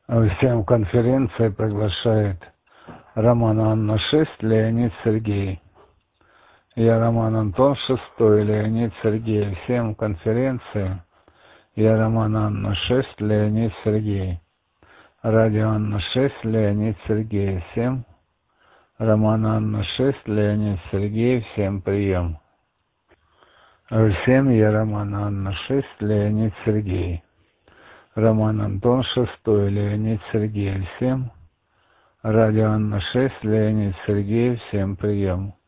Всем конференция приглашает Роман Анна 6, Леонид Сергей. Я Роман Антон 6, Леонид Сергей. Всем конференции. Я Роман Анна 6, Леонид Сергей. Радио Анна 6, Леонид Сергей. Всем Роман Анна 6, Леонид Сергей. Всем прием. Всем я Роман Анна 6, Леонид Сергей. Роман Антон 6, Леонид Сергей. Всем Радио Анна 6, Леонид Сергей. Всем прием.